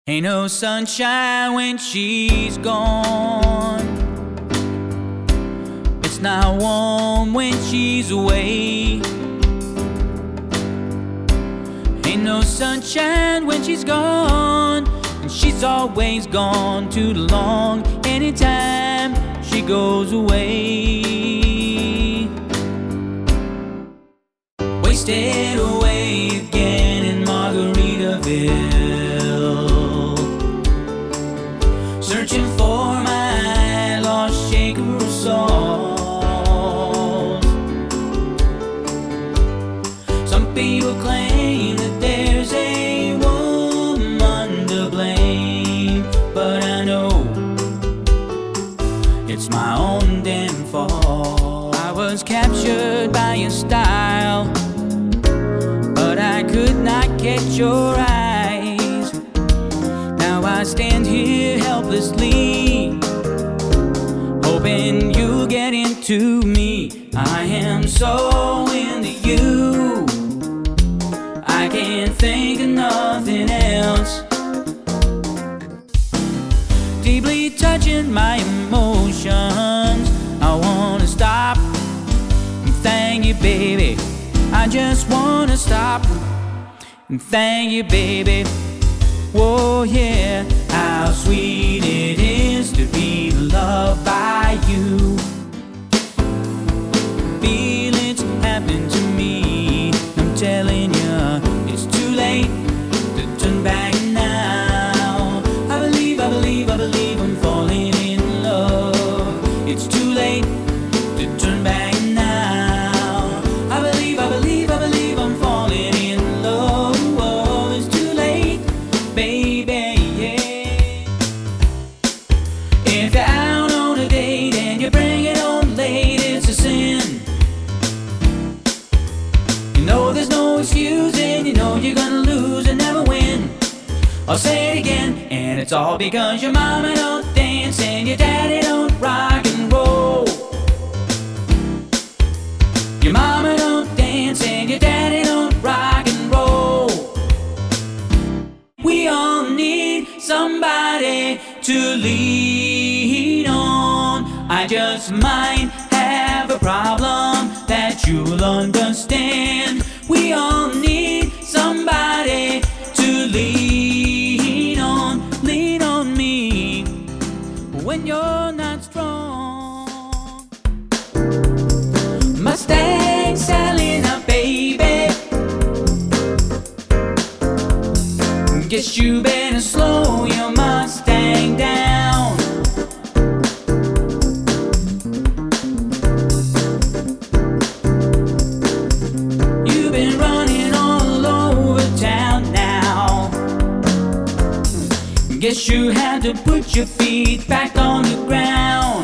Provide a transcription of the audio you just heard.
Ain't no sunshine when she's gone. It's not warm when she's away. Ain't no sunshine when she's gone, and she's always gone too long. Anytime she goes away, wasted away again in Margaritaville, searching for my lost shaker of salt. Some people claim that there's a woman to blame, but I know it's my own damn fault. I was captured by your style, but I could not catch your eyes. Now I stand here helplessly, hoping you'll get into me. I am so into you, I can't think of nothing else. Deeply touching my emotions, I wanna stop and thank you, baby. I just wanna stop and thank you, baby. Whoa, yeah. How sweet it is to be loved by you. Feelings happen to me, I'm telling you, it's too late to turn back now. I believe I'm falling in love. It's too late to turn back now. I believe I'm falling in love. Oh, it's too late, baby, yeah. If you're out on a date and you bring it on late, it's a sin. You know there's no excuse, and you know you're gonna lose and never win. I'll say it again, and it's all because your mama don't dance and your daddy don't rock and roll. Your mama don't dance and your daddy don't rock and roll. We all need somebody to lean on. I just might have a problem that you'll understand. We all need somebody to lean on me when you're not strong. Mustang Sally now, baby, guess you better slow your Mustang down. You've been running all over town now. Guess you had to put your feet back on the ground.